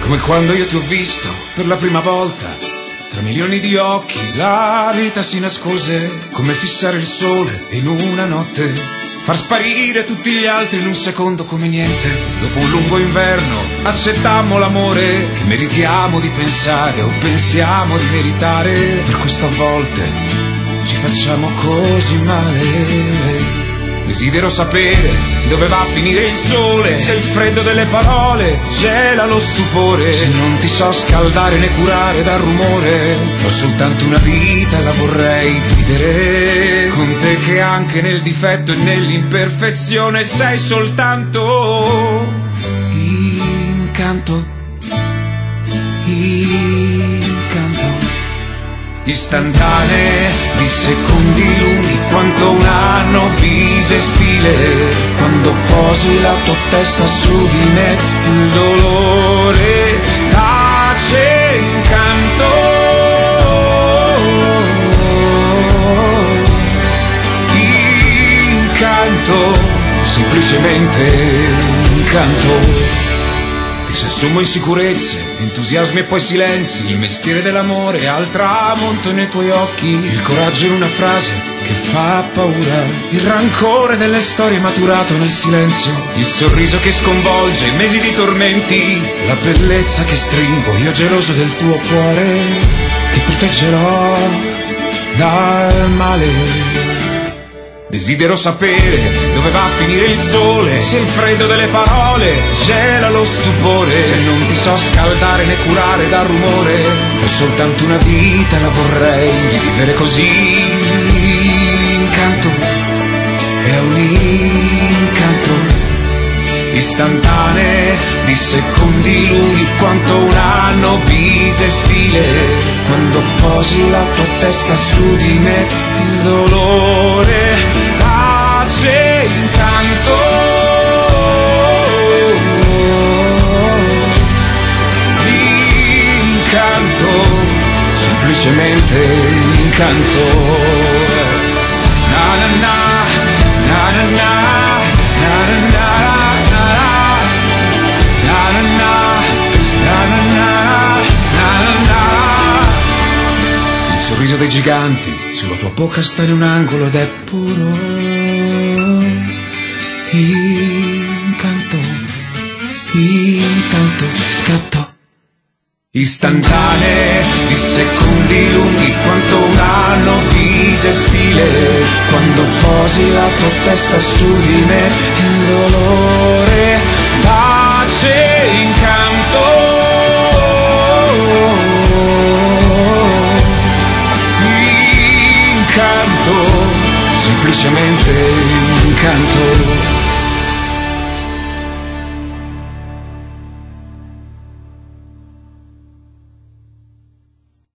Come quando io ti ho visto per la prima volta, tra milioni di occhi la vita si nascose, come fissare il sole in una notte, far sparire tutti gli altri in un secondo come niente. Dopo un lungo inverno accettammo l'amore che meritiamo di pensare o pensiamo di meritare. Per questo a volte ci facciamo così male. Desidero sapere dove va a finire il sole, se il freddo delle parole gela lo stupore, se non ti so scaldare né curare dal rumore. Ho soltanto una vita, la vorrei dividere con te, che anche nel difetto e nell'imperfezione sei soltanto incanto, incanto. Istantanee di secondi lunghi quanto un anno bisestile, quando posi la tua testa su di me il dolore tace incanto, incanto, semplicemente incanto. Se sommo insicurezze, entusiasmi e poi silenzi, il mestiere dell'amore al tramonto nei tuoi occhi, il coraggio in una frase che fa paura, il rancore delle storie maturato nel silenzio, il sorriso che sconvolge mesi di tormenti, la bellezza che stringo io geloso del tuo cuore, che proteggerò dal male. Desidero sapere dove va a finire il sole, se il freddo delle parole gela lo stupore, se non ti so scaldare né curare dal rumore. Ho soltanto una vita, la vorrei rivivere così. Incanto, è un incanto. Istantanee di secondi lunghi quanto un anno bisestile, quando posi la tua testa su di me il dolore tace incanto, incanto, semplicemente incanto. Na na na, na na na, na na na. Il sorriso dei giganti sulla tua bocca sta in un angolo ed è puro incanto, intanto scatto. Istantanee di secondi lunghi quanto un anno bisestile, quando posi la tua testa su di me il dolore tace incanto, incanto, semplicemente incanto.